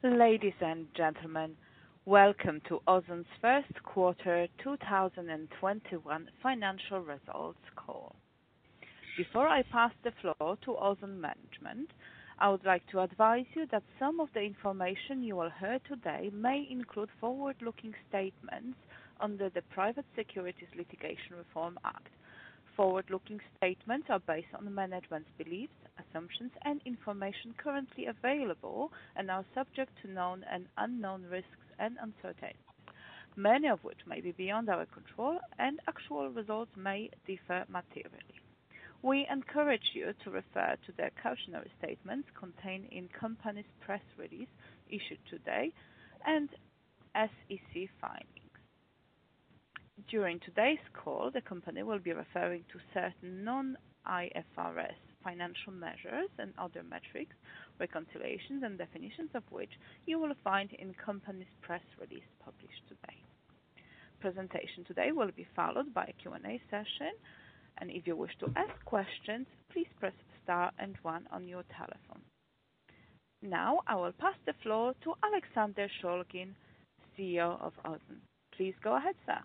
Ladies and gentlemen, welcome to Ozon's first quarter 2021 financial results call. Before I pass the floor to Ozon management, I would like to advise you that some of the information you will hear today may include forward-looking statements under the Private Securities Litigation Reform Act. Forward-looking statements are based on management's beliefs, assumptions, and information currently available and are subject to known and unknown risks and uncertainties, many of which may be beyond our control, and actual results may differ materially. We encourage you to refer to the cautionary statements contained in company's press release issued today and SEC filings. During today's call, the company will be referring to certain non-IFRS financial measures and other metrics, reconciliations and definitions of which you will find in company's press release published today. Presentation today will be followed by a Q&A session, and if you wish to ask questions, please press star and 1 on your telephone. Now I will pass the floor to Alexander Shulgin, CEO of Ozon. Please go ahead, sir.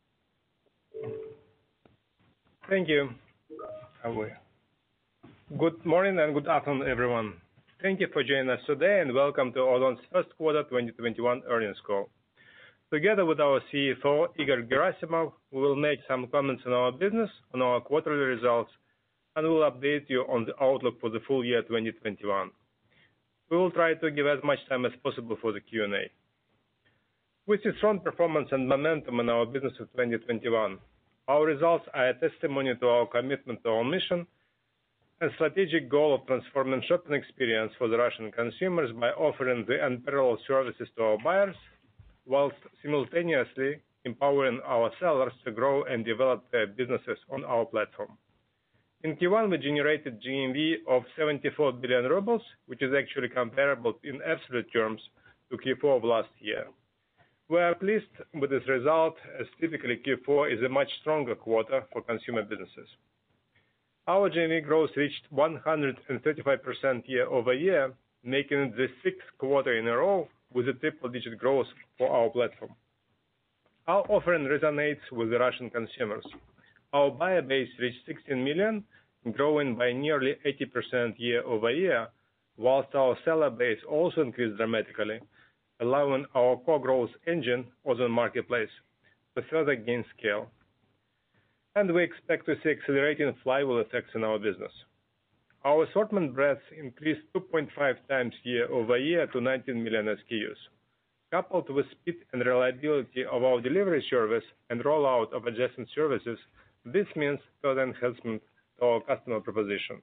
Thank you. Good morning and good afternoon, everyone. Thank you for joining us today and welcome to Ozon's first quarter 2021 earnings call. Together with our CFO, Igor Gerasimov, we will make some comments on our business, on our quarterly results, and we'll update you on the outlook for the full year 2021. We will try to give as much time as possible for the Q&A. We see strong performance and momentum in our business of 2021. Our results are a testimony to our commitment to our mission and strategic goal of transforming shopping experience for the Russian consumers by offering the unparalleled services to our buyers, whilst simultaneously empowering our sellers to grow and develop their businesses on our platform. In Q1, we generated GMV of 74 billion rubles, which is actually comparable in absolute terms to Q4 of last year. We are pleased with this result, as typically Q4 is a much stronger quarter for consumer businesses. Our GMV growth reached 135% year-over-year, making it the 6th quarter in a row with a triple-digit growth for our platform. Our offering resonates with the Russian consumers. Our buyer base reached 16 million, growing by nearly 80% year-over-year, whilst our seller base also increased dramatically, allowing our core growth engine, Ozon Marketplace, to further gain scale. And we expect to see accelerating flywheel effects in our business. Our assortment breadth increased 2.5 times year-over-year to 19 million SKUs. Coupled with speed and reliability of our delivery service and rollout of adjacent services, this means further enhancement to our customer proposition.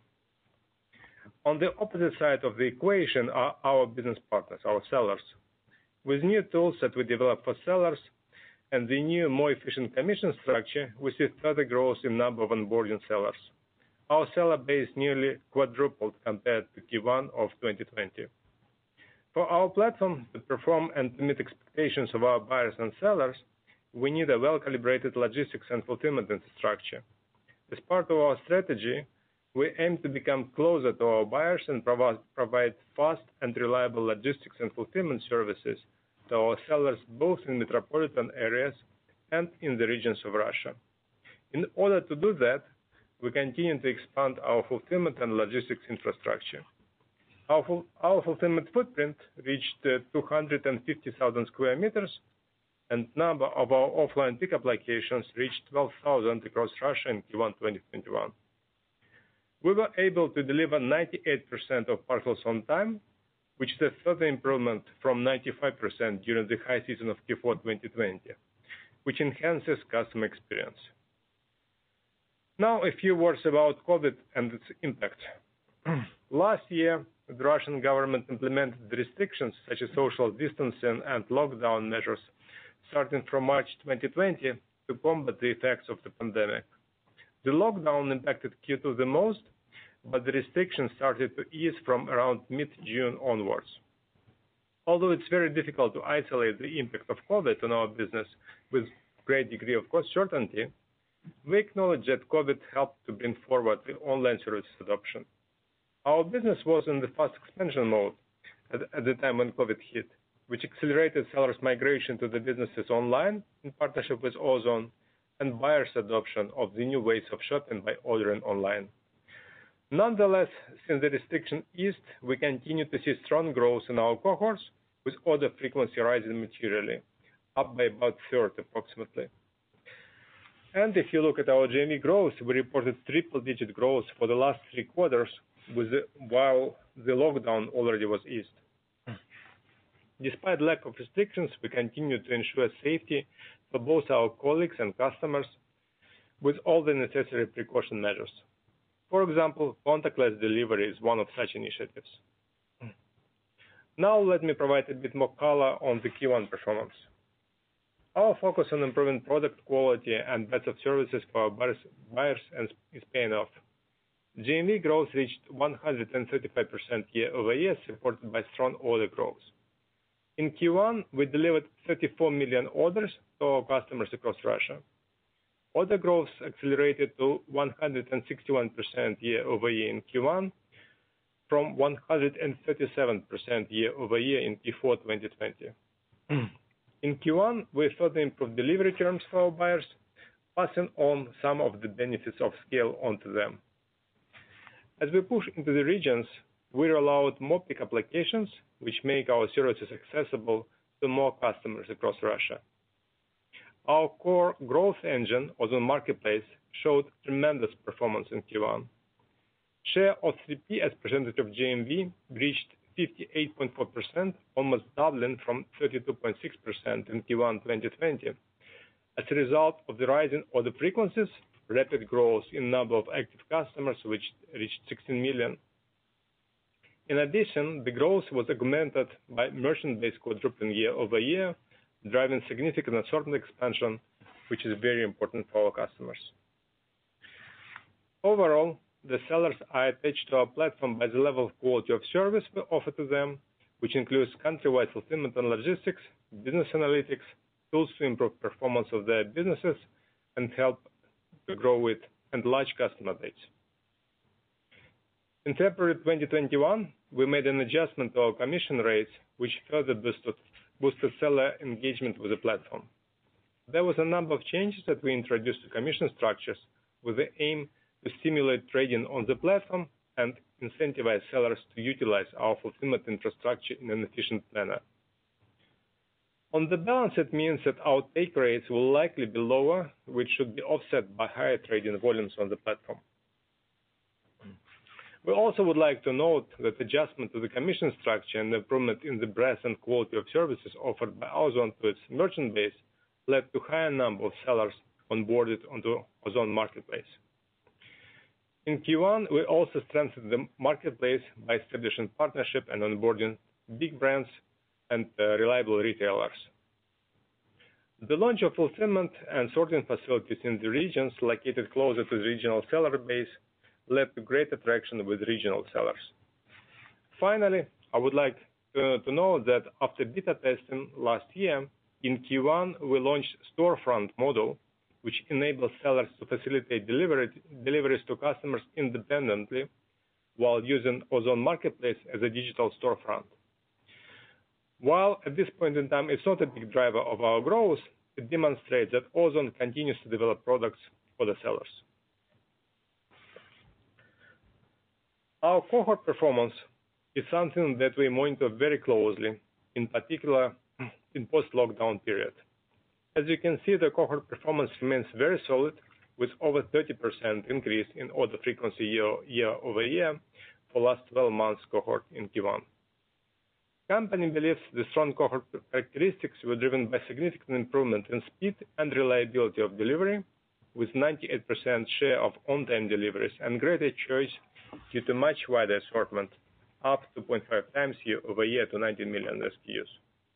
On the opposite side of the equation are our business partners, our sellers. With new tools that we develop for sellers and the new, more efficient commission structure, we see further growth in number of onboarding sellers. Our seller base nearly quadrupled compared to Q1 of 2020. For our platform to perform and to meet expectations of our buyers and sellers, we need a well-calibrated logistics and fulfillment infrastructure. As part of our strategy, we aim to become closer to our buyers and provide fast and reliable logistics and fulfillment services to our sellers both in metropolitan areas and in the regions of Russia. In order to do that, we continue to expand our fulfillment and logistics infrastructure. Our fulfillment footprint reached 250,000 square meters, and number of our offline pickup locations reached 12,000 across Russia in Q1 2021. We were able to deliver 98% of parcels on time, which is a further improvement from 95% during the high season of Q4 2020, which enhances customer experience. Now a few words about COVID and its impact. Last year, the Russian government implemented restrictions such as social distancing and lockdown measures starting from March 2020 to combat the effects of the pandemic. The lockdown impacted Q2 the most, but the restrictions started to ease from around mid-June onwards. Although it's very difficult to isolate the impact of COVID on our business with great degree of certainty, we acknowledge that COVID helped to bring forward the online service adoption. Our business was in the fast expansion mode, at the time when COVID hit, which accelerated sellers' migration to the businesses online in partnership with Ozon, and buyers' adoption of the new ways of shopping by ordering online. Nonetheless, since the restriction eased, we continue to see strong growth in our cohorts, with order frequency rising materially, up by about a third approximately. And if you look at our GMV growth, we reported triple-digit growth for the last 3 quarters, while the lockdown already was eased. Despite lack of restrictions, we continue to ensure safety for both our colleagues and customers with all the necessary precaution measures. For example, contactless delivery is one of such initiatives. Now let me provide a bit more color on the Q1 performance. Our focus on improving product quality and better services for our buyers is paying off. GMV growth reached 135% year-over-year, supported by strong order growth. In Q1, we delivered 34 million orders to our customers across Russia. Order growth accelerated to 161% year-over-year in Q1 from 137% year-over-year in Q4 2020. In Q1, we further improved delivery terms for our buyers, passing on some of the benefits of scale onto them. As we push into the regions, we roll out more pickup locations, which make our services accessible to more customers across Russia. Our core growth engine, Ozon Marketplace, showed tremendous performance in Q1. Share of 3P as percentage of GMV reached 58.4%, almost doubling from 32.6% in Q1 2020, as a result of the rise in order frequencies, rapid growth in number of active customers, which reached 16 million. In addition, the growth was augmented by merchant base quadrupling year-over-year, driving significant assortment expansion, which is very important for our customers. Overall, the sellers are attached to our platform by the level of quality of service we offer to them, which includes country-wide fulfillment and logistics, business analytics, tools to improve performance of their businesses, and help to grow it, and large customer base. In February 2021, we made an adjustment to our commission rates, which further boosted seller engagement with the platform. There was a number of changes that we introduced to commission structures with the aim to stimulate trading on the platform and incentivize sellers to utilize our fulfillment infrastructure in an efficient manner. On the balance, it means that our take rates will likely be lower, which should be offset by higher trading volumes on the platform. We also would like to note that adjustment to the commission structure and improvement in the breadth and quality of services offered by Ozon to its merchant base led to higher number of sellers onboarded onto Ozon Marketplace. In Q1, we also strengthened the marketplace by establishing partnership and onboarding big brands and reliable retailers. The launch of fulfillment and sorting facilities in the regions located closer to the regional seller base led to great attraction with regional sellers. Finally, I would like to note that after beta testing last year, in Q1, we launched storefront model, which enables sellers to facilitate deliveries to customers independently while using Ozon Marketplace as a digital storefront. While at this point in time it's not a big driver of our growth, it demonstrates that Ozon continues to develop products for the sellers. Our cohort performance is something that we monitor very closely, in particular in post-lockdown period. As you can see, the cohort performance remains very solid, with over 30% increase in order frequency year-over-year for last 12 months cohort in Q1. Company believes the strong cohort characteristics were driven by significant improvement in speed and reliability of delivery, with 98% share of on-time deliveries and greater choice due to much wider assortment, up 2.5 times year-over-year to 19 million SKUs.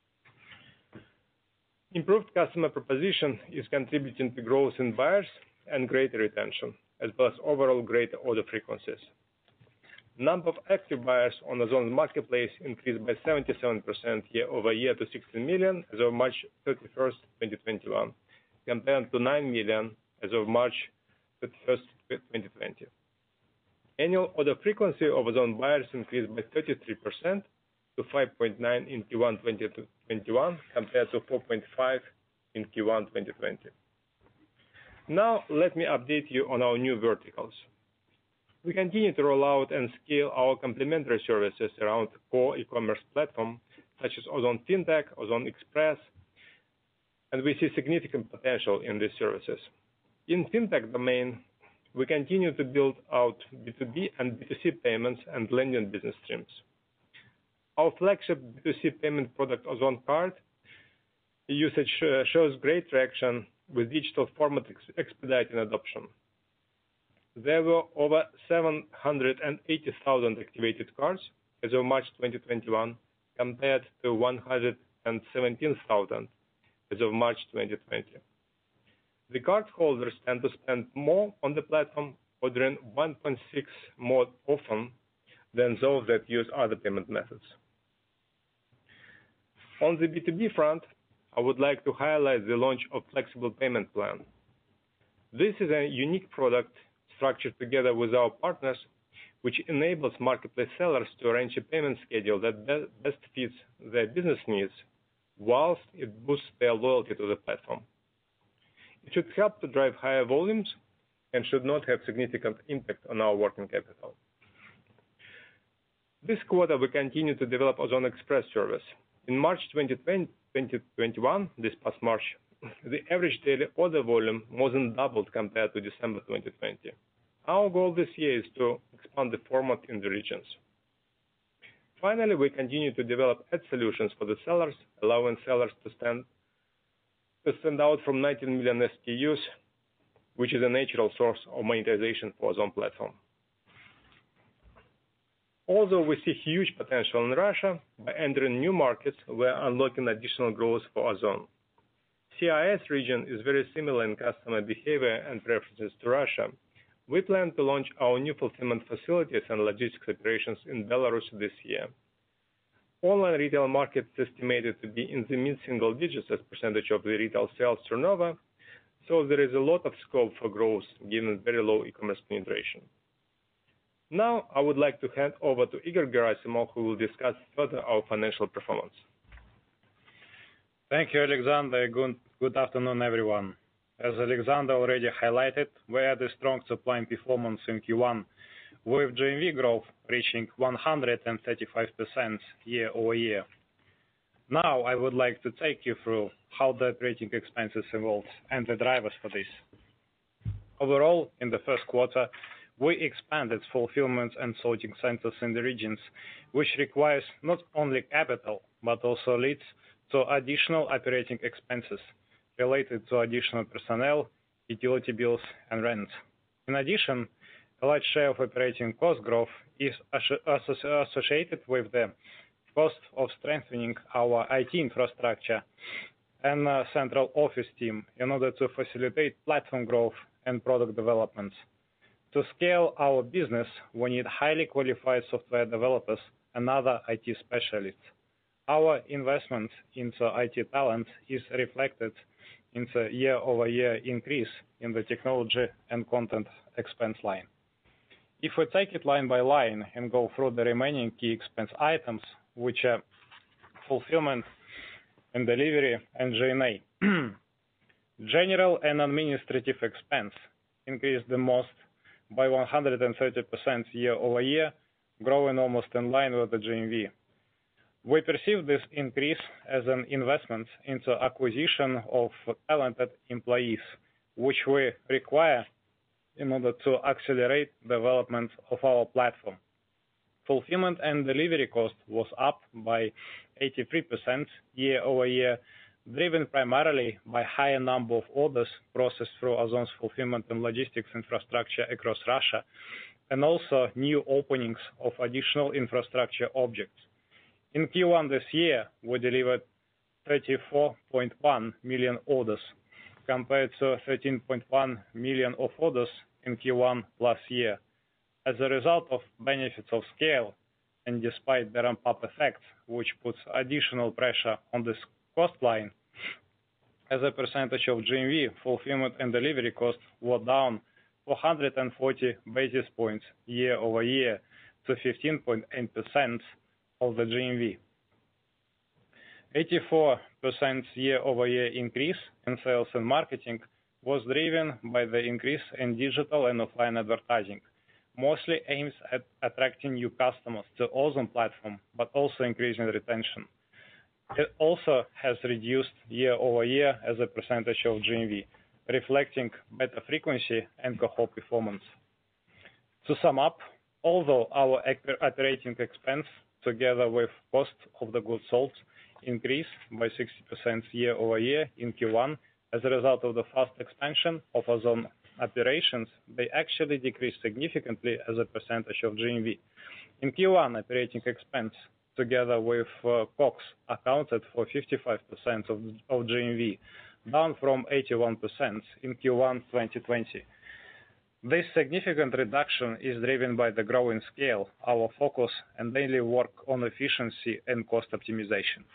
Improved customer proposition is contributing to growth in buyers and greater retention, as well as overall greater order frequencies. Number of active buyers on Ozon Marketplace increased by 77% year-over-year to 16 million as of March 31st, 2021, compared to 9 million as of March 31st, 2020. Annual order frequency of Ozon buyers increased by 33%, to 5.9 in Q1 2021 compared to 4.5 in Q1 2020. Now, let me update you on our new verticals. We continue to roll out and scale our complementary services around core e-commerce platform, such as Ozon Fintech, Ozon Express, and we see significant potential in these services. In Fintech domain, we continue to build out B2B and B2C payments and lending business streams. Our flagship B2C payment product, Ozon Card, usage shows great traction with digital format expediting adoption. There were over 780,000 activated cards as of March 2021, compared to 117,000 as of March 2020. The card holders tend to spend more on the platform, ordering 1.6 more often than those that use other payment methods. On the B2B front, I would like to highlight the launch of Flexible Payment Plan. This is a unique product structured together with our partners, which enables marketplace sellers to arrange a payment schedule that best fits their business needs, whilst it boosts their loyalty to the platform. It should help to drive higher volumes and should not have significant impact on our working capital. This quarter, we continue to develop Ozon Express service. In March 2021, this past March, the average daily order volume more than doubled compared to December 2020. Our goal this year is to expand the format in the regions. Finally, we continue to develop ad solutions for the sellers, allowing sellers to stand out from 19 million SKUs, which is a natural source of monetization for Ozon platform. Although we see huge potential in Russia, by entering new markets, we are unlocking additional growth for Ozon. CIS region is very similar in customer behavior and preferences to Russia. We plan to launch our new fulfillment facilities and logistics operations in Belarus this year. Online retail market is estimated to be in the mid-single digits as percentage of the retail sales turnover, so there is a lot of scope for growth given very low e-commerce penetration. Now, I would like to hand over to Igor Gerasimov, who will discuss further our financial performance. Thank you, Alexander. Good afternoon, everyone. As Alexander already highlighted, we had a strong supply performance in Q1, with GMV growth reaching 135% year-over-year. Now, I would like to take you through how the operating expenses evolved and the drivers for this. Overall, in the first quarter, we expanded fulfillment and sorting centers in the regions, which requires not only capital, but also leads to additional operating expenses related to additional personnel, utility bills, and rent. In addition, a large share of operating cost growth is associated with the cost of strengthening our IT infrastructure and central office team in order to facilitate platform growth and product development. To scale our business, we need highly qualified software developers and other IT specialists. Our investment into IT talent is reflected in the year-over-year increase in the technology and content expense line. If we take it line by line and go through the remaining key expense items, which are fulfillment and delivery and G&A. General and administrative expense increased the most by 130% year-over-year, growing almost in line with the GMV. We perceive this increase as an investment into acquisition of talented employees, which we require in order to accelerate development of our platform. Fulfillment and delivery cost was up by 83% year-over-year, driven primarily by higher number of orders processed through Ozon's fulfillment and logistics infrastructure across Russia, and also new openings of additional infrastructure objects. In Q1 this year, we delivered 34.1 million orders, compared to 13.1 million of orders in Q1 last year. As a result of benefits of scale, and despite the ramp-up effect, which puts additional pressure on this cost line, as a percentage of GMV, fulfillment and delivery costs were down 440 basis points year-over-year to 15.8% of the GMV. 84% year-over-year increase in sales and marketing was driven by the increase in digital and offline advertising, mostly aims at attracting new customers to Ozon platform, but also increasing retention. It also has reduced year-over-year as a percentage of GMV, reflecting better frequency and cohort performance. To sum up, although our operating expense, together with cost of the goods sold, increased by 60% year-over-year in Q1 as a result of the fast expansion of Ozon operations, they actually decreased significantly as a percentage of GMV. In Q1, operating expense, together with COGS, accounted for 55% of GMV, down from 81% in Q1 2020. This significant reduction is driven by the growing scale, our focus, and daily work on efficiency and cost optimization.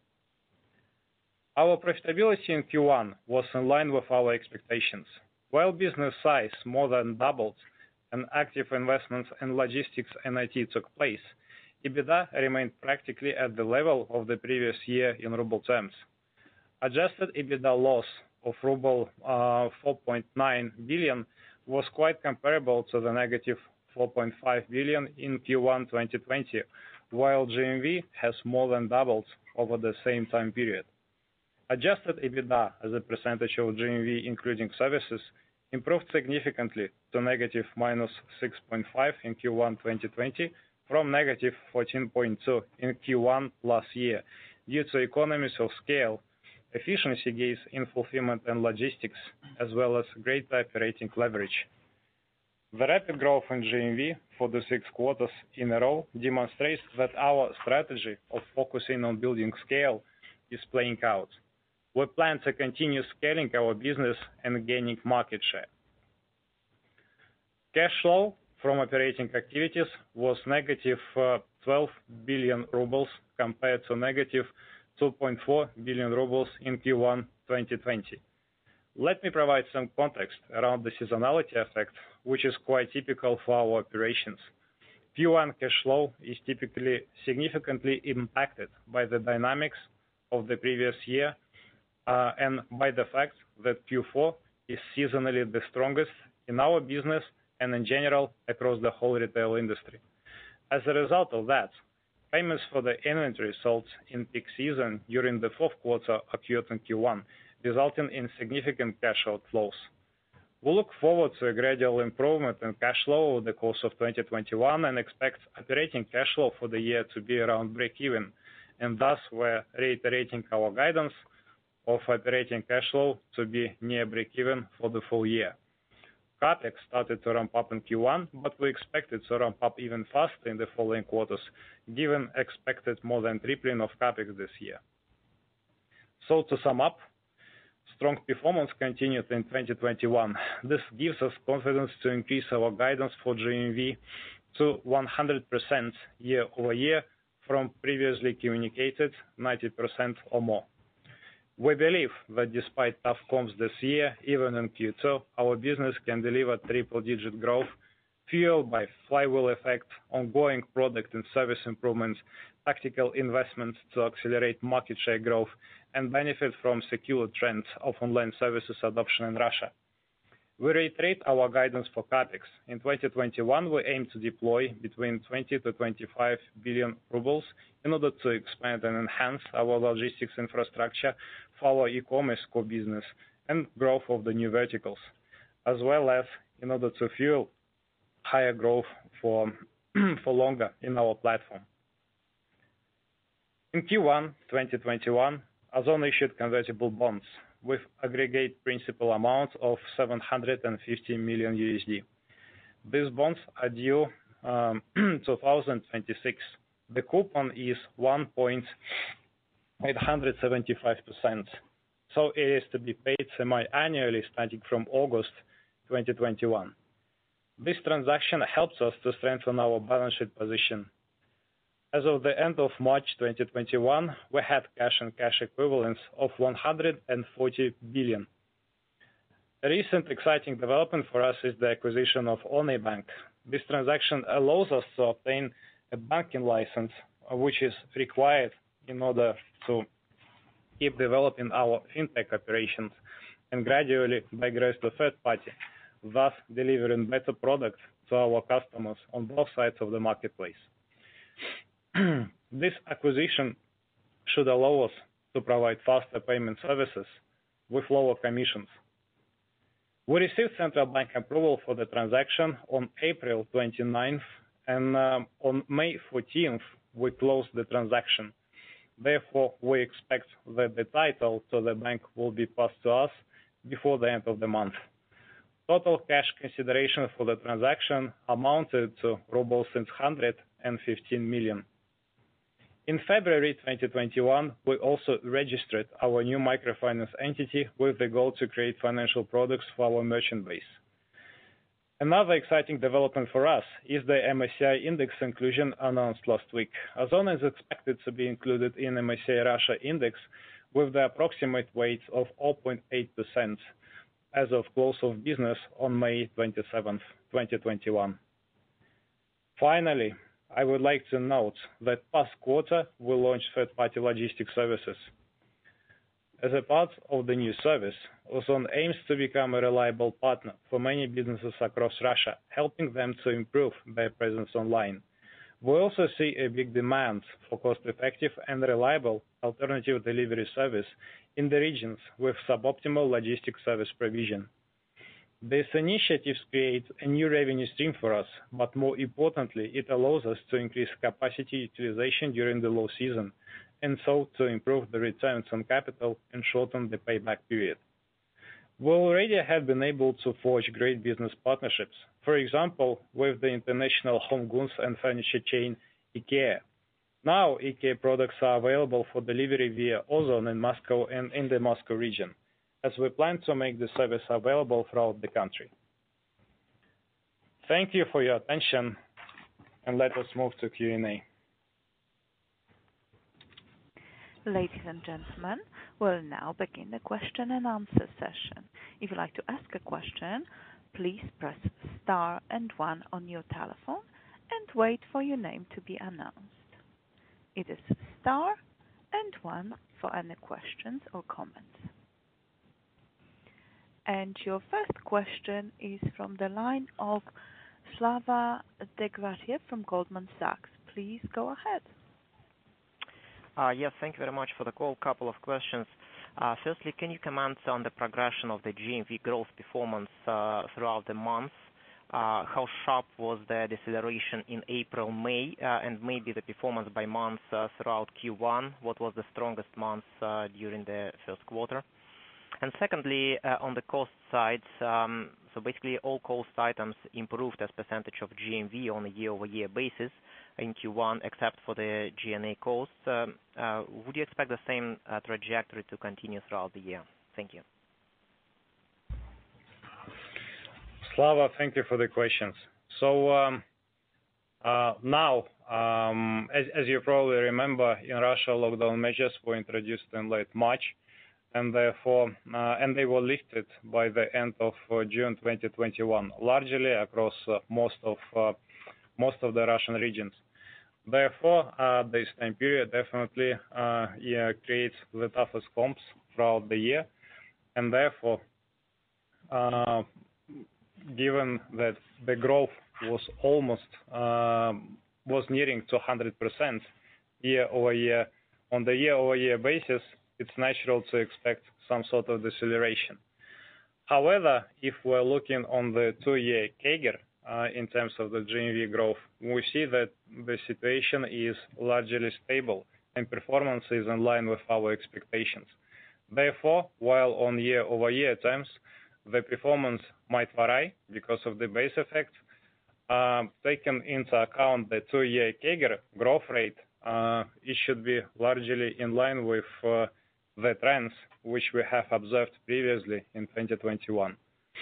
Our profitability in Q1 was in line with our expectations. While business size more than doubled and active investments in logistics and IT took place, EBITDA remained practically at the level of the previous year in ruble terms. Adjusted EBITDA loss of ruble 4.9 billion was quite comparable to the negative 4.5 billion in Q1 2020, while GMV has more than doubled over the same time period. Adjusted EBITDA as a percentage of GMV, including services, improved significantly to negative minus 6.5 in Q1 2020 from negative 14.2 in Q1 last year due to economies of scale, efficiency gains in fulfillment and logistics, as well as greater operating leverage. The rapid growth in GMV for the 6 quarters in a row demonstrates that our strategy of focusing on building scale is playing out. We plan to continue scaling our business and gaining market share. Cash flow from operating activities was negative 12 billion rubles compared to negative 2.4 billion rubles in Q1 2020. Let me provide some context around the seasonality effect, which is quite typical for our operations. Q1 cash flow is typically significantly impacted by the dynamics of the previous year and by the fact that Q4 is seasonally the strongest in our business and in general across the whole retail industry. As a result of that, payments for the inventory sold in peak season during the 4th quarter occurred in Q1, resulting in significant cash outflows. We look forward to a gradual improvement in cash flow over the course of 2021 and expect operating cash flow for the year to be around break-even, and thus we're reiterating our guidance of operating cash flow to be near break-even for the full year. CapEx started to ramp up in Q1, but we expect it to ramp up even faster in the following quarters, given expected more than tripling of CapEx this year. So to sum up, strong performance continued in 2021. This gives us confidence to increase our guidance for GMV to 100% year-over-year from previously communicated 90% or more. We believe that despite tough comps this year, even in Q2, our business can deliver triple-digit growth, fueled by flywheel effect, ongoing product and service improvements, tactical investments to accelerate market share growth, and benefit from secular trends of online services adoption in Russia. We reiterate our guidance for CapEx. In 2021, we aim to deploy between 20 to 25 billion rubles in order to expand and enhance our logistics infrastructure for our e-commerce core business and growth of the new verticals, as well as in order to fuel higher growth for longer in our platform. In Q1 2021, Ozon issued convertible bonds with aggregate principal amount of $750 million USD. These bonds are due 2026. The coupon is 1.875%, so it is to be paid semi-annually starting from August 2021. This transaction helps us to strengthen our balance sheet position. As of the end of March 2021, we had cash and cash equivalents of 140 billion. A recent exciting development for us is the acquisition of Oney Bank. This transaction allows us to obtain a banking license which is required in order to keep developing our fintech operations and gradually migrate to third party, thus delivering better products to our customers on both sides of the marketplace. This acquisition should allow us to provide faster payment services with lower commissions. We received central bank approval for the transaction on April 29th, and on May 14th, we closed the transaction. Therefore, we expect that the title to the bank will be passed to us before the end of the month. Total cash consideration for the transaction amounted to rubles 615 million. In February 2021, we also registered our new microfinance entity with the goal to create financial products for our merchant base. Another exciting development for us is the MSCI index inclusion announced last week. Ozon is expected to be included in MSCI Russia index with the approximate weight of 0.8% as of close of business on May 27, 2021. Finally, I would like to note that past quarter we launched third-party logistics services. As a part of the new service, Ozon aims to become a reliable partner for many businesses across Russia, helping them to improve their presence online. We also see a big demand for cost-effective and reliable alternative delivery service in the regions with suboptimal logistics service provision. These initiatives create a new revenue stream for us, but more importantly, it allows us to increase capacity utilization during the low season, and so to improve the returns on capital and shorten the payback period. We already have been able to forge great business partnerships, for example, with the international home goods and furniture chain IKEA. Now, IKEA products are available for delivery via Ozon in Moscow and in the Moscow region, as we plan to make the service available throughout the country. Thank you for your attention, and let us move to Q&A. Ladies and gentlemen, we'll now begin the question and answer session. If you'd like to ask a question, please press star and 1 on your telephone and wait for your name to be announced. It is star and 1 for any questions or comments. And your first question is from the line of Slava Degratiev from Goldman Sachs. Please go ahead. Yes, thank you very much for the call. Couple of questions. Firstly, can you comment on the progression of the GMV growth performance throughout the month? How sharp was the deceleration in April, May, and maybe the performance by month throughout Q1? What was the strongest month during the first quarter? And secondly, on the cost side, so basically all cost items improved as percentage of GMV on a year-over-year basis in Q1, except for the G&A costs. Would you expect the same trajectory to continue throughout the year? Thank you. Slava, thank you for the questions. So now, as you probably remember, in Russia, lockdown measures were introduced in late March, and therefore, and they were lifted by the end of June 2021, largely across most of the Russian regions. Therefore, this time period definitely creates the toughest comps throughout the year, and therefore, given that the growth was almost was nearing to 100% year over year, on the year over year basis, it's natural to expect some sort of deceleration. However, if we're looking on the 2-year CAGR in terms of the GMV growth, we see that the situation is largely stable and performance is in line with our expectations. Therefore, while on year-over-year terms, the performance might vary because of the base effect, taken into account the 2-year CAGR growth rate, it should be largely in line with the trends which we have observed previously in 2021.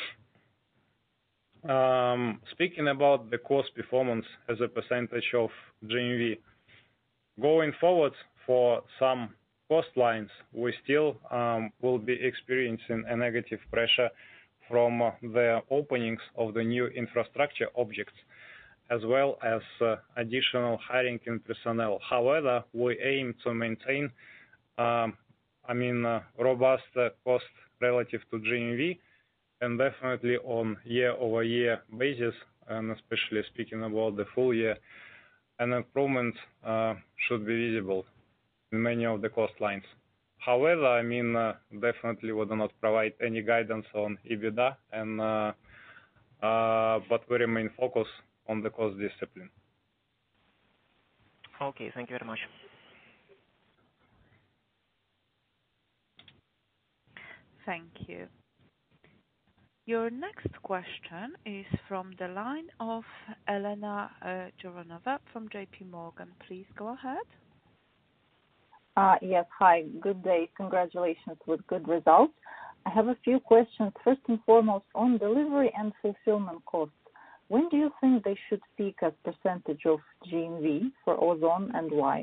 Speaking about the cost performance as a percentage of GMV, going forward for some cost lines, we still will be experiencing a negative pressure from the openings of the new infrastructure objects. as well as additional hiring in personnel. However, we aim to maintain, robust cost relative to GMV, and definitely on year-over-year basis, and especially speaking about the full year, an improvement should be visible in many of the cost lines. However, definitely we do not provide any guidance on EBITDA, but we remain focused on the cost discipline. Okay, thank you very much. Thank you. Your next question is from the line of Elena Jouronova from JP Morgan. Please go ahead. Yes, hi, good day. Congratulations with good results. I have a few questions. First and foremost, on delivery and fulfillment costs. When do you think they should peak as percentage of GMV for Ozon, and why?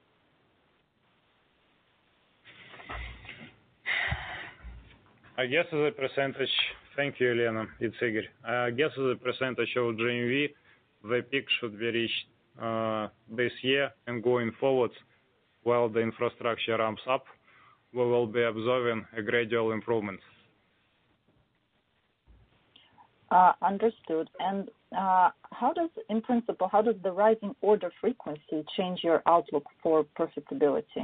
I guess as a percentage, thank you, Elena, it's Igor. I guess as a percentage of GMV, the peak should be reached this year, and going forward, while the infrastructure ramps up, we will be observing a gradual improvement. Understood. And how does the rising order frequency change your outlook for profitability?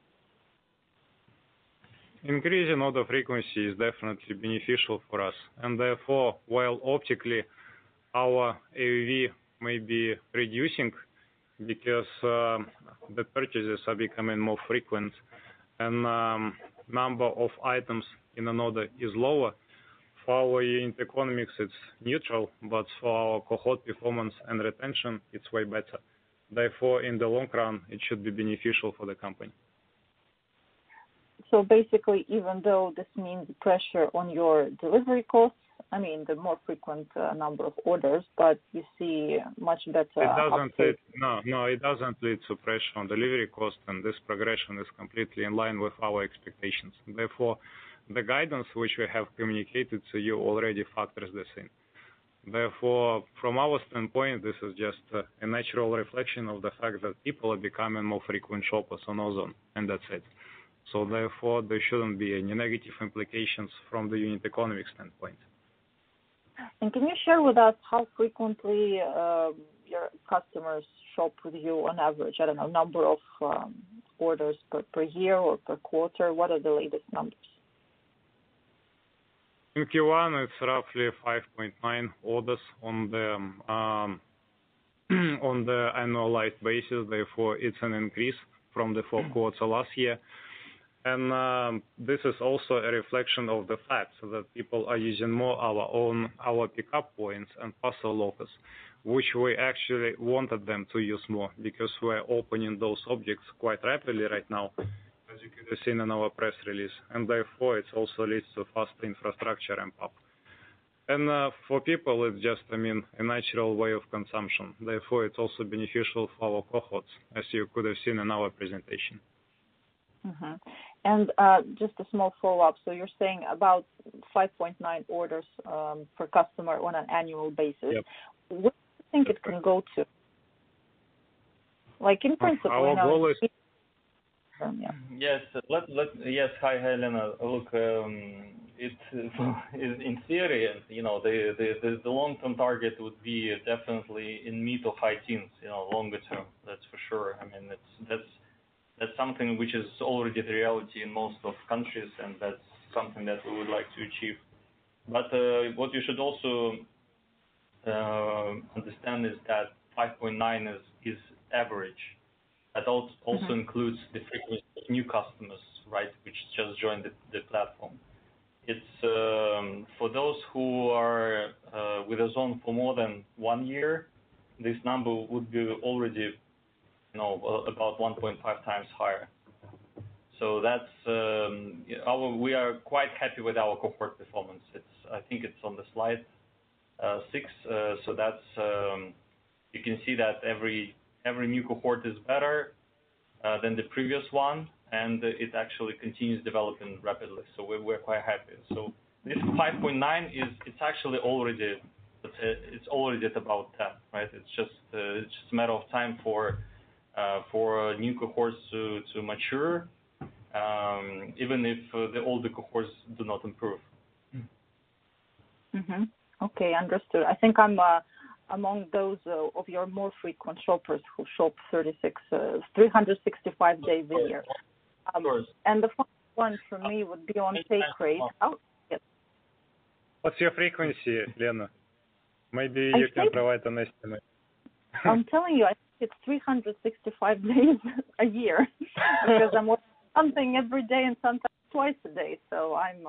Increasing order frequency is definitely beneficial for us, and therefore, while optically our AOV may be reducing because the purchases are becoming more frequent and number of items in an order is lower, for our unit economics it's neutral, but for our cohort performance and retention it's way better. Therefore, in the long run, it should be beneficial for the company. So basically, even though this means pressure on your delivery costs, the more frequent number of orders, but you see much better. It doesn't lead to pressure on delivery cost, and this progression is completely in line with our expectations. Therefore, the guidance which we have communicated to you already factors this in. Therefore, from our standpoint, this is just a natural reflection of the fact that people are becoming more frequent shoppers on Ozon, and that's it. So therefore, there shouldn't be any negative implications from the unit economic standpoint. And can you share with us how frequently your customers shop with you on average? I don't know, number of orders per year or per quarter. What are the latest numbers? In Q1, it's roughly 5.9 orders on the annualized basis. Therefore, it's an increase from the fourth quarter last year. And this is also a reflection of the fact that people are using more our pickup points and parcel lockers, which we actually wanted them to use more because we're opening those objects quite rapidly right now, as you could have seen in our press release. And therefore, it also leads to faster infrastructure ramp up. And for people, it's just, a natural way of consumption. Therefore, it's also beneficial for our cohorts, as you could have seen in our presentation. Mm-hmm. And just a small follow-up. So you're saying about 5.9 orders per customer on an annual basis. Yep. What do you think it can go to? Like in principle, our goal is. Yeah. Yes. Hi, Helena. Look, it in theory, the long-term target would be definitely in mid to high teens, longer term. That's for sure. That's something which is already the reality in most of countries, and that's something that we would like to achieve. But what you should also understand is that 5.9 is average. That also includes the frequency of new customers, right, which just joined the platform. It's for those who are with Ozon for more than 1 year, this number would be already about 1.5 times higher. So that's we are quite happy with our cohort performance. I think it's on the slide 6. So that's you can see that every new cohort is better than the previous one, and it actually continues developing rapidly. So we're quite happy. So this 5.9 it's actually already but it's already at about 10, right? It's just a matter of time for new cohorts to mature, even if the older cohorts do not improve. Mm-hmm. Okay, understood. I think I'm among those of your more frequent shoppers who shop 365 days a year. And the final one for me would be on take rate. Yes. What's your frequency, Lena? Maybe you can provide an estimate. I'm telling you, I think it's 365 days a year because I'm watching something every day and sometimes twice a day. So I'm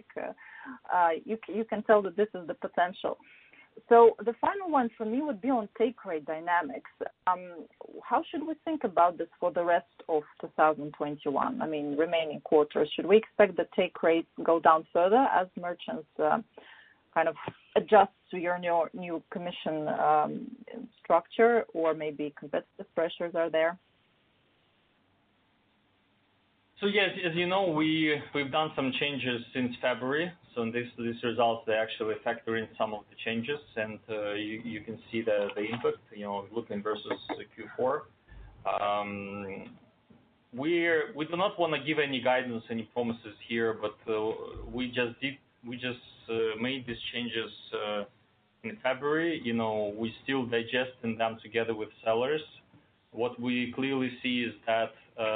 you can tell that this is the potential. So the final one for me would be on take rate dynamics. How should we think about this for the rest of 2021? I mean, remaining quarters. Should we expect the take rate go down further as merchants kind of adjust to your new commission structure, or maybe competitive pressures are there? So yes, as you know, we've done some changes since February. So in these results, they actually factor in some of the changes, and you can see the impact. Looking versus Q4. We do not want to give any guidance, any promises here, but we just made these changes in February. We still digesting them together with sellers. What we clearly see is that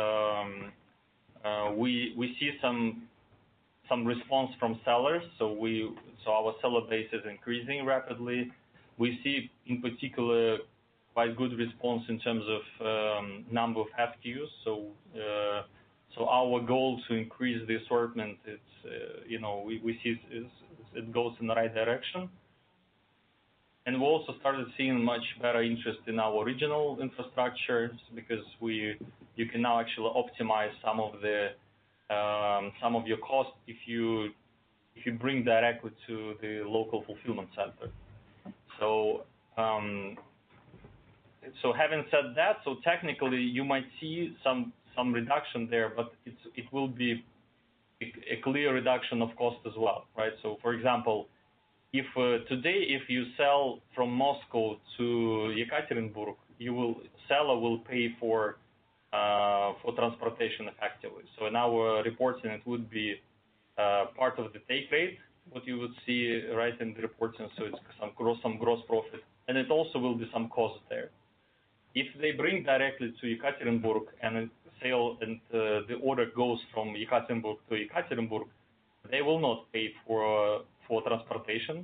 we see some response from sellers. So our seller base is increasing rapidly. We see in particular quite good response in terms of number of FQs. So our goal to increase the assortment, we see it goes in the right direction. And we also started seeing much better interest in our regional infrastructure because you can now actually optimize some of your costs if you bring directly to the local fulfillment center. So having said that, so technically you might see some reduction there, but it will be a clear reduction of cost as well, right? So for example, if today if you sell from Moscow to Yekaterinburg, seller will pay for transportation effectively. So in our reporting, it would be part of the take rate, what you would see right in the reporting. So it's some gross profit, and it also will be some cost there. If they bring directly to Yekaterinburg and the order goes from Yekaterinburg to Yekaterinburg, they will not pay for transportation.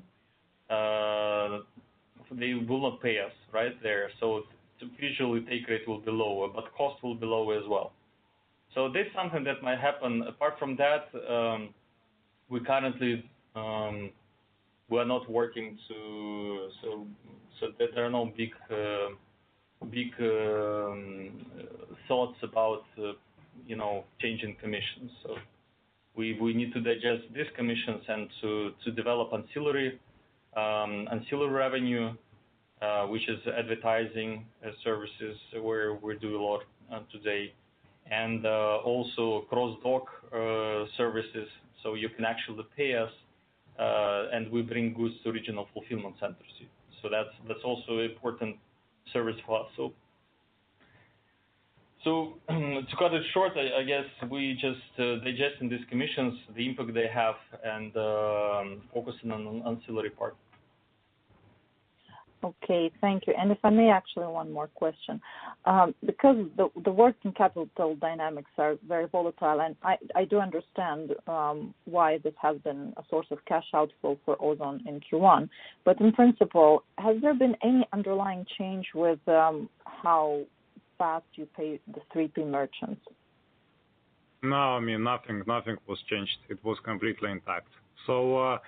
They will not pay us right there. So usually take rate will be lower, but cost will be lower as well. So this is something that might happen. Apart from that, we currently we are not working so that there are no big thoughts about changing commissions. So we need to digest these commissions and to develop ancillary revenue, which is advertising services where we do a lot today, and also cross-dock services. So you can actually pay us, and we bring goods to regional fulfillment centers. So that's also an important service for us. So to cut it short, I guess we just digesting these commissions, the impact they have, and focusing on ancillary part. Okay, thank you. And if I may, actually, one more question. Because the working capital dynamics are very volatile, and I do understand why this has been a source of cash outflow for Ozon in Q1. But in principle, has there been any underlying change with how fast you pay the 3P merchants? No, I mean, nothing was changed. It was completely intact. So,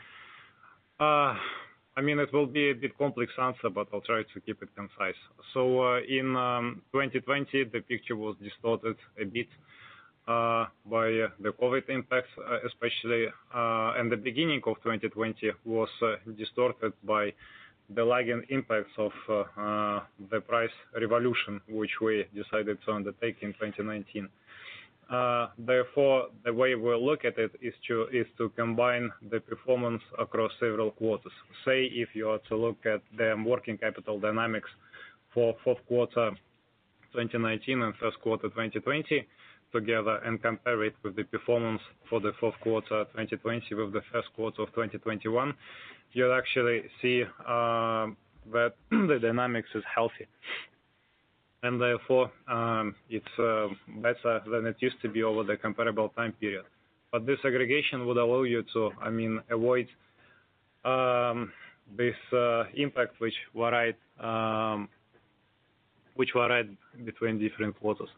I mean, it will be a bit complex answer, but I'll try to keep it concise. So in 2020, the picture was distorted a bit by the COVID impacts, especially, and the beginning of 2020 was distorted by the lagging impacts of the price revolution, which we decided to undertake in 2019. Therefore, the way we look at it is to combine the performance across several quarters. Say if you are to look at the working capital dynamics for fourth quarter 2019 and first quarter 2020 together and compare it with the performance for the fourth quarter 2020 with the first quarter of 2021, you'll actually see that the dynamics is healthy. And therefore, it's better than it used to be over the comparable time period. But this aggregation would allow you to, avoid this impact which varied between different quarters.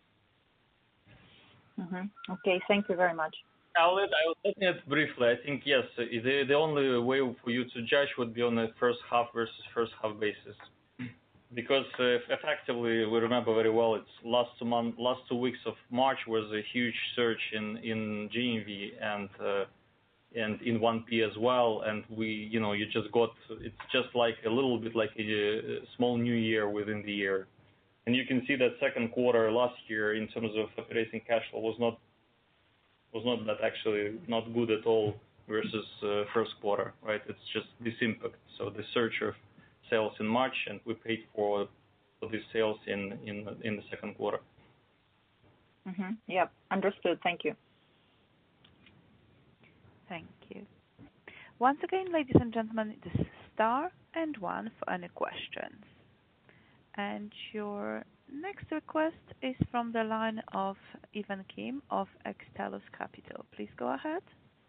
Mm-hmm. Okay, thank you very much. I'll look at it briefly. I think, yes, the only way for you to judge would be on a first half versus first half basis. Because effectively, we remember very well, it's last 2 weeks of March was a huge surge in GMV and in 1P as well. And you just got, it's just like a little bit like a small new year within the year. And you can see that second quarter last year in terms of operating cash flow was not that actually not good at all versus first quarter, right? It's just this impact. So the surge of sales in March, and we paid for these sales in the second quarter. Mm-hmm. Yep, understood. Thank you. Thank you. Once again, ladies and gentlemen, this is star and 1 for any questions. And your next request is from the line of Ivan Kim of Extelus Capital. Please go ahead.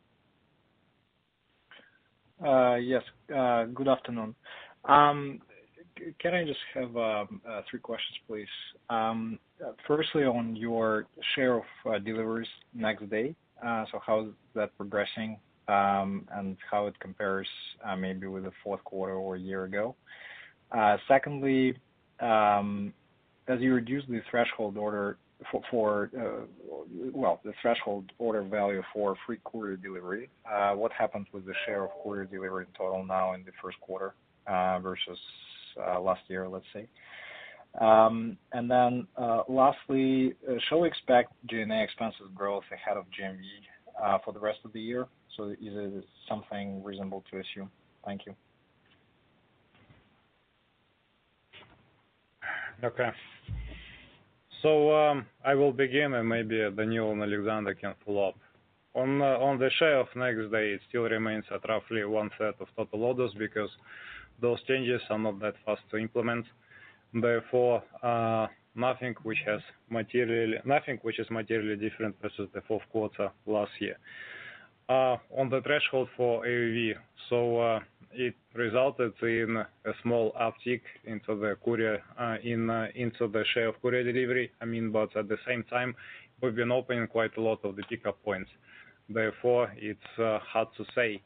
Yes, good afternoon. Can I just have 3 questions, please? Firstly, on your share of deliveries next day, so how is that progressing, and how it compares maybe with the fourth quarter or a year ago? Secondly, as you reduce the threshold order the threshold order value for free courier delivery, what happens with the share of courier delivery in total now in the first quarter versus last year, let's say? And then lastly, shall we expect G&A expenses growth ahead of GMV for the rest of the year? So is it something reasonable to assume? Thank you. Okay. So I will begin, and maybe Daniil and Alexander can follow up. On the share of next day, it still remains at roughly 1/3 of total orders because those changes are not that fast to implement. Therefore, nothing which is materially different versus the fourth quarter last year. On the threshold for AOV, so it resulted in a small uptick into the courier into the share of courier delivery. But at the same time, we've been opening quite a lot of the pickup points. Therefore, it's hard to say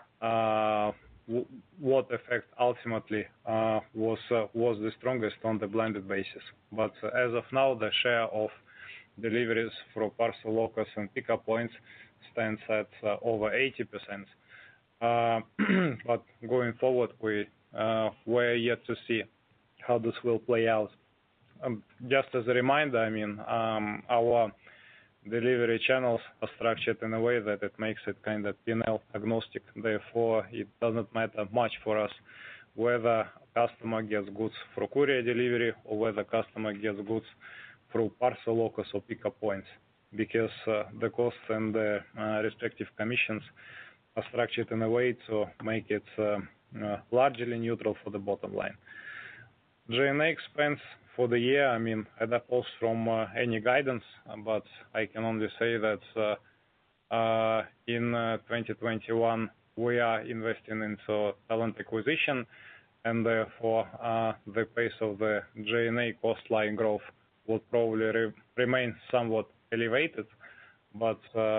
what effect ultimately was the strongest on the blended basis. But as of now, the share of deliveries for parcel lockers and pickup points stands at over 80%. But going forward, we're yet to see how this will play out. Just as a reminder, our delivery channels are structured in a way that it makes it kind of P&L agnostic. Therefore, it doesn't matter much for us whether customer gets goods for courier delivery or whether customer gets goods through parcel lockers or pickup points, because the costs and the respective commissions are structured in a way to make it largely neutral for the bottom line. G&A expense for the year, I oppose from any guidance, but I can only say that in 2021 we are investing into talent acquisition, and therefore the pace of the G&A cost line growth will probably remain somewhat elevated, but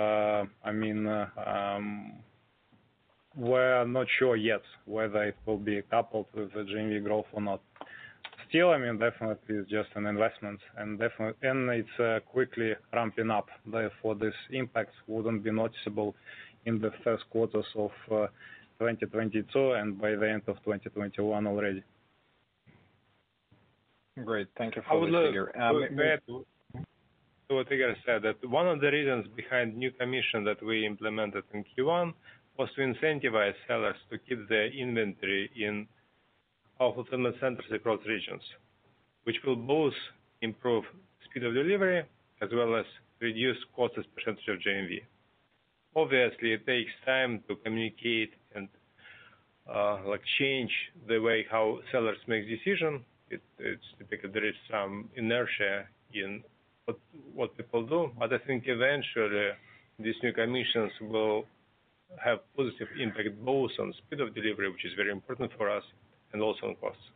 we're not sure yet whether it will be coupled with the GMV growth or not. Still, definitely it's just an investment, and it's quickly ramping up. Therefore, this impact wouldn't be noticeable in the first quarters of 2022 and by the end of 2021 already. Great, thank you for the figure. to what Igor said, that one of the reasons behind new commission that we implemented in Q1 was to incentivize sellers to keep their inventory in our fulfillment centers across regions, which will both improve speed of delivery as well as reduce cost as percentage of GMV. Obviously, it takes time to communicate and change the way how sellers make decisions. It's typically there is some inertia in what people do, but I think eventually these new commissions will have positive impact both on speed of delivery, which is very important for us, and also on costs.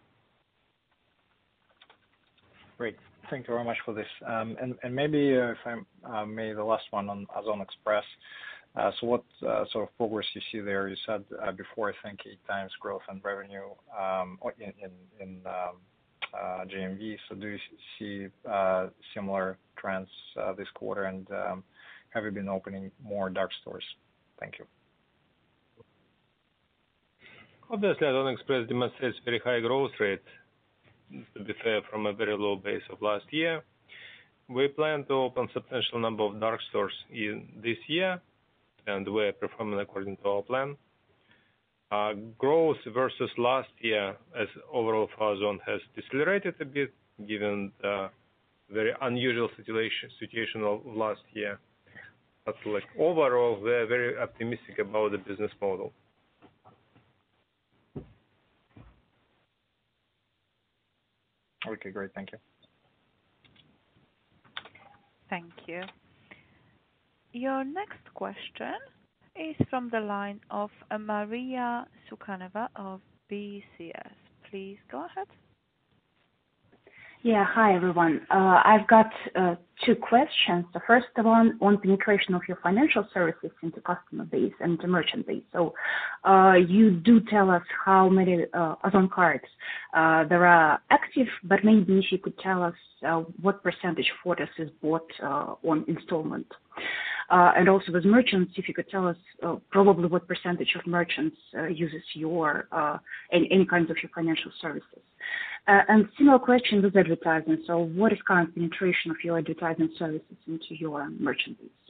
Great. Thank you very much for this. And maybe if I may, the last one on Ozon Express. So what sort of progress you see there? You said before, I think 8 times growth in revenue in GMV. So do you see similar trends this quarter? And have you been opening more dark stores? Thank you. Obviously, Ozon Express demonstrates very high growth rate, to be fair, from a very low base of last year. We plan to open substantial number of dark stores in this year, and we're performing according to our plan. Growth versus last year as overall for Ozon has decelerated a bit, given the very unusual situation of last year. But overall, we're very optimistic about the business model. Okay, great. Thank you. Thank you. Your next question is from the line of Maria Sukhanova of BCS. Please go ahead. Yeah, hi everyone. I've got 2 questions. The first one on penetration of your financial services into customer base and the merchant base. So you do tell us how many Ozon cards there are active, but maybe if you could tell us what percentage photos is bought on installment. And also with merchants, if you could tell us probably what percentage of merchants uses your any kinds of your financial services. And similar question with advertising. So what is current penetration of your advertising services into your merchant base?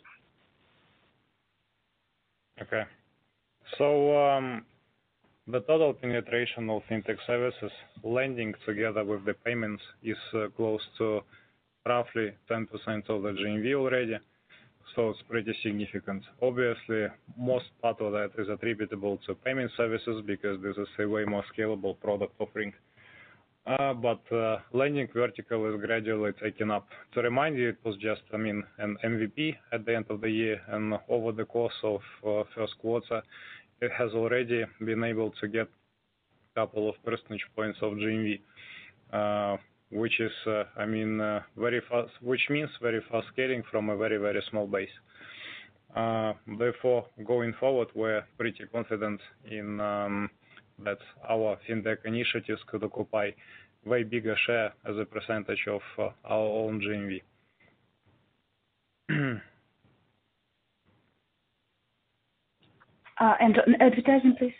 Okay. So the total penetration of fintech services lending together with the payments is close to roughly 10% of the GMV already. So it's pretty significant. Obviously, most part of that is attributable to payment services because this is a way more scalable product offering. But lending vertical is gradually taking up. To remind you, it was just, an MVP at the end of the year, and over the course of first quarter, it has already been able to get a couple of percentage points of GMV, which is, very fast, which means very fast scaling from a very, very small base. Therefore, going forward, we're pretty confident in that our fintech initiatives could occupy way bigger share as a percentage of our own GMV. And advertising, please.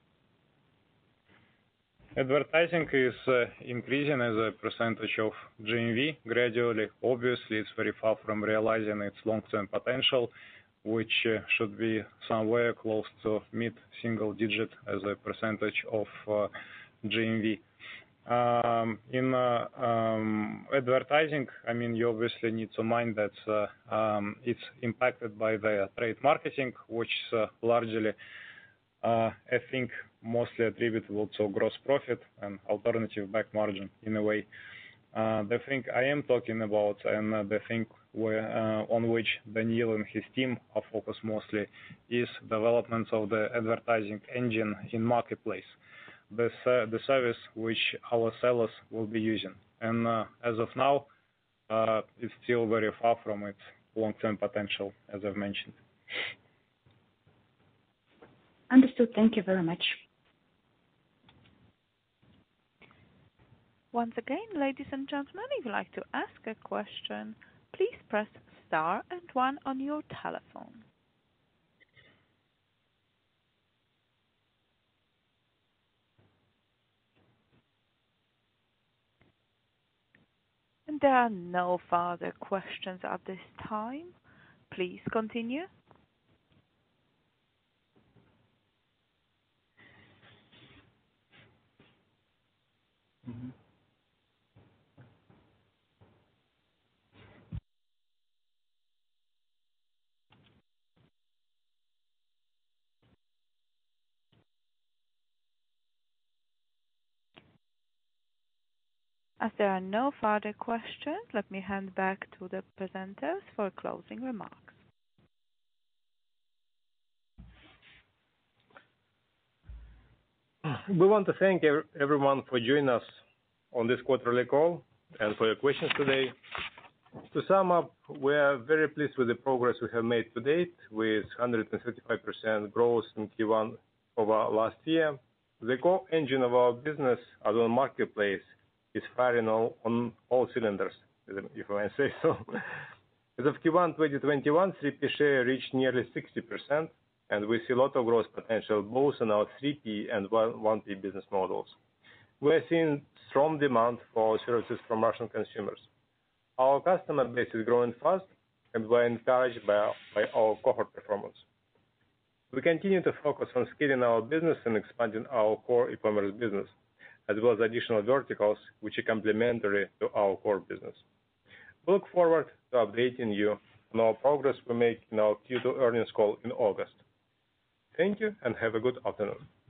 Advertising is increasing as a percentage of GMV gradually. Obviously, it's very far from realizing its long-term potential, which should be somewhere close to mid-single digit as a percentage of GMV. In advertising, you obviously need to mind that it's impacted by the trade marketing, which is largely, I think, mostly attributable to gross profit and alternative back margin in a way. The thing I am talking about and the thing on which Daniil and his team are focused mostly is development of the advertising engine in marketplace, the service which our sellers will be using. And as of now, it's still very far from its long-term potential, as I've mentioned. Understood. Thank you very much. Once again, ladies and gentlemen, if you'd like to ask a question, please press star and 1 on your telephone. There are no further questions at this time. Please continue. As there are no further questions, let me hand back to the presenters for closing remarks. We want to thank everyone for joining us on this quarterly call and for your questions today. To sum up, we are very pleased with the progress we have made to date, with 135% growth in Q1 over last year. The core engine of our business, Ozon Marketplace, is firing on all cylinders, if I may say so. As of Q1 2021, 3P share reached nearly 60%, and we see a lot of growth potential both in our 3P and 1P business models. We are seeing strong demand for our services from Russian consumers. Our customer base is growing fast, and we're encouraged by our cohort performance. We continue to focus on scaling our business and expanding our core e-commerce business, as well as additional verticals which are complementary to our core business. We look forward to updating you on our progress we make in our Q2 earnings call in August. Thank you and have a good afternoon.